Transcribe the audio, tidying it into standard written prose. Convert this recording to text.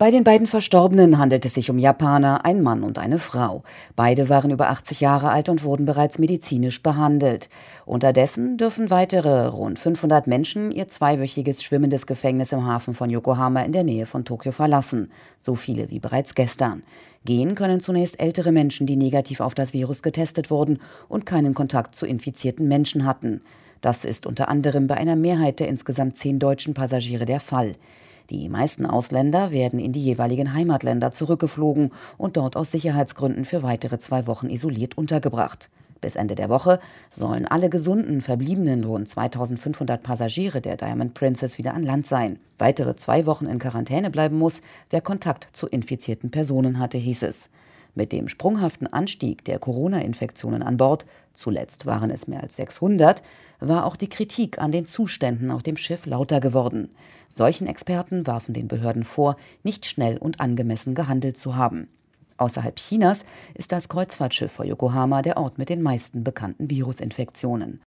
Bei den beiden Verstorbenen handelt es sich um Japaner, ein Mann und eine Frau. Beide waren über 80 Jahre alt und wurden bereits medizinisch behandelt. Unterdessen dürfen weitere rund 500 Menschen ihr zweiwöchiges schwimmendes Gefängnis im Hafen von Yokohama in der Nähe von Tokio verlassen. So viele wie bereits gestern. Gehen können zunächst ältere Menschen, die negativ auf das Virus getestet wurden und keinen Kontakt zu infizierten Menschen hatten. Das ist unter anderem bei einer Mehrheit der insgesamt 10 deutschen Passagiere der Fall. Die meisten Ausländer werden in die jeweiligen Heimatländer zurückgeflogen und dort aus Sicherheitsgründen für weitere 2 Wochen isoliert untergebracht. Bis Ende der Woche sollen alle gesunden verbliebenen rund 2500 Passagiere der Diamond Princess wieder an Land sein. Weitere 2 Wochen in Quarantäne bleiben muss, wer Kontakt zu infizierten Personen hatte, hieß es. Mit dem sprunghaften Anstieg der Corona-Infektionen an Bord, zuletzt waren es mehr als 600, war auch die Kritik an den Zuständen auf dem Schiff lauter geworden. Solchen Experten warfen den Behörden vor, nicht schnell und angemessen gehandelt zu haben. Außerhalb Chinas ist das Kreuzfahrtschiff vor Yokohama der Ort mit den meisten bekannten Virusinfektionen.